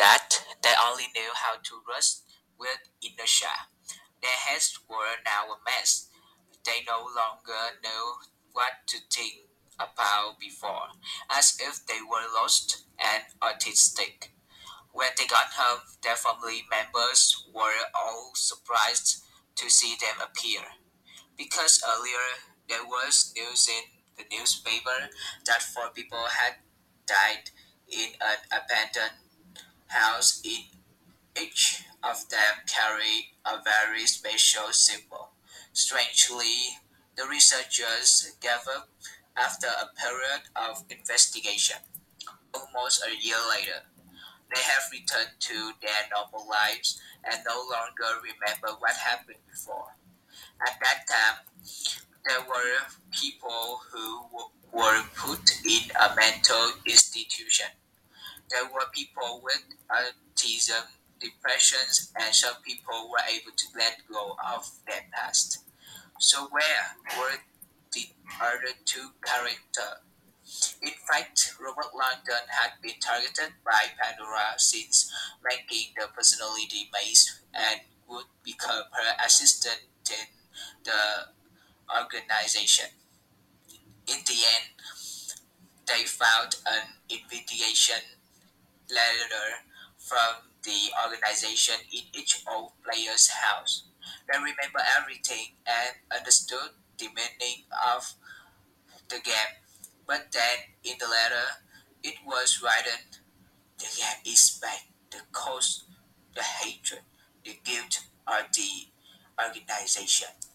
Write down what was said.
that they only knew how to rush with inertia. Their heads were now a mess. They no longer knew what to think about before, as if they were lost and autistic. When they got home, their family members were all surprised to see them appear, because earlier there was news in the newspaper that four people had died in an abandoned house. Each of them carried a very special symbol. Strangely, the researchers gave up after a period of investigation. Almost a year later, they have returned to their normal lives and no longer remember what happened before. At that time, there were people who were put in a mental institution. There were people with autism, depressions, and some people were able to let go of their past. So where were the other two characters? In fact, Robert Langdon had been targeted by Pandora since making the personality maze and would become her assistant in the organization. In the end, they found an invitation letter from the organization in each of player's house. They remember everything and understood the meaning of the game. But then in the letter, it was written, the game is back. The cause, the hatred, the guilt are the organization.